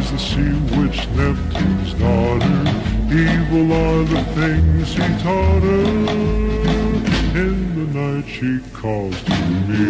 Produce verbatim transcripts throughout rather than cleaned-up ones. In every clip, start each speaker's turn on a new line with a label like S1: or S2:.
S1: lies the sea witch, Neptune's daughter. Evil are the things he taught her. In the night she calls to me.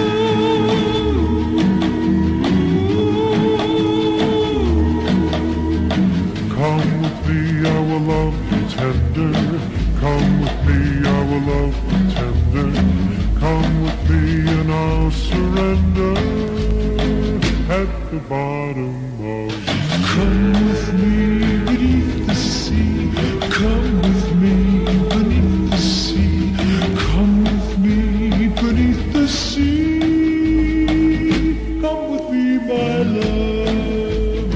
S1: Come with me, I will love you tender. Come with me, I will love you tender. Come with me and I'll surrender at the bottom of the sea.
S2: Come with me beneath the sea. Come with me beneath the sea. Come with me beneath the sea. Come with me, my love.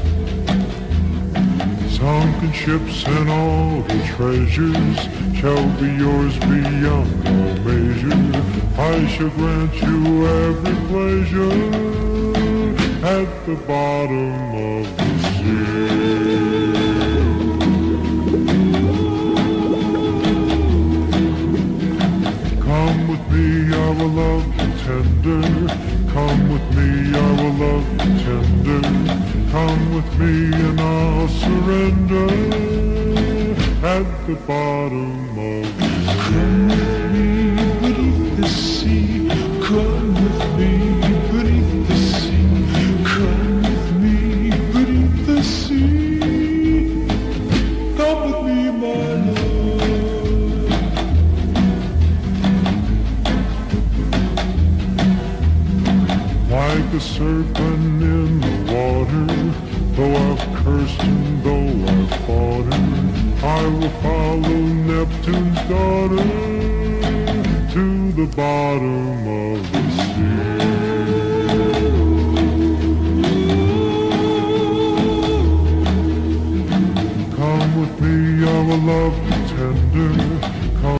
S1: Sunken ships and all the treasures shall be yours beyond all measure. I shall grant you every pleasure at the bottom of the sea. Come with me, I will love you tender. Come with me, I will love you tender. Come with me and I'll surrender at the bottom of the sea.
S2: Come with me beneath the sea. Come with me beneath the sea. Come with me beneath the sea. Come with me, my love.
S1: Like a serpent in the water, though I've cursed and though I've fought her, I will follow Neptune's daughter to the bottom of the sea. Come with me, I will love you tender.